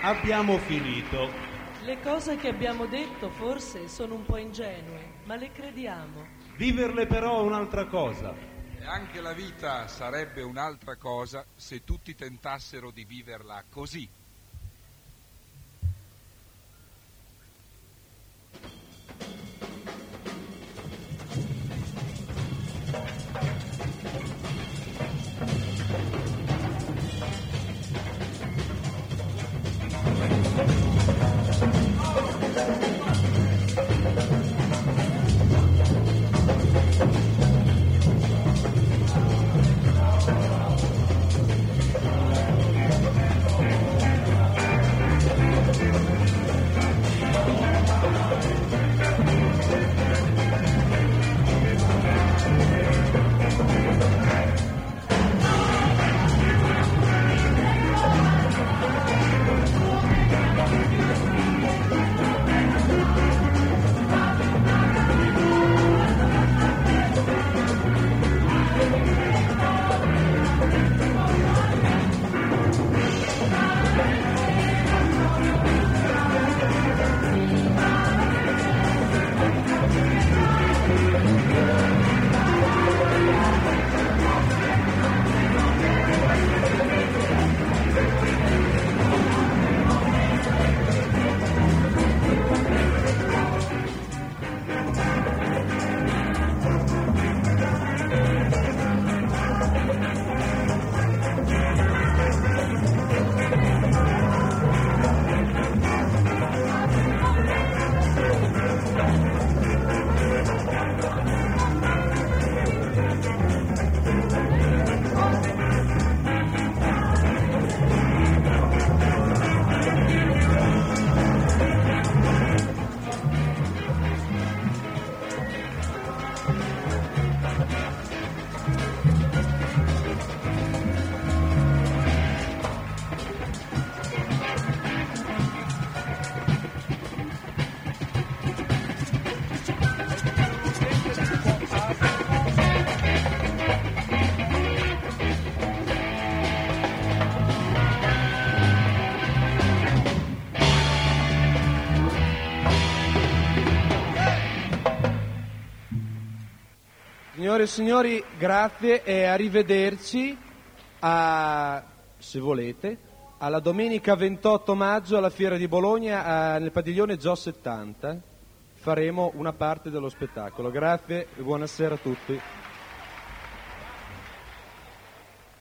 Abbiamo finito. Le cose che abbiamo detto forse sono un po' ingenue, ma le crediamo. Viverle però è un'altra cosa. E anche la vita sarebbe un'altra cosa se tutti tentassero di viverla così. Signore e signori, grazie e arrivederci se volete, alla domenica 28 maggio alla Fiera di Bologna nel padiglione Gio 70. Faremo una parte dello spettacolo. Grazie e buonasera a tutti.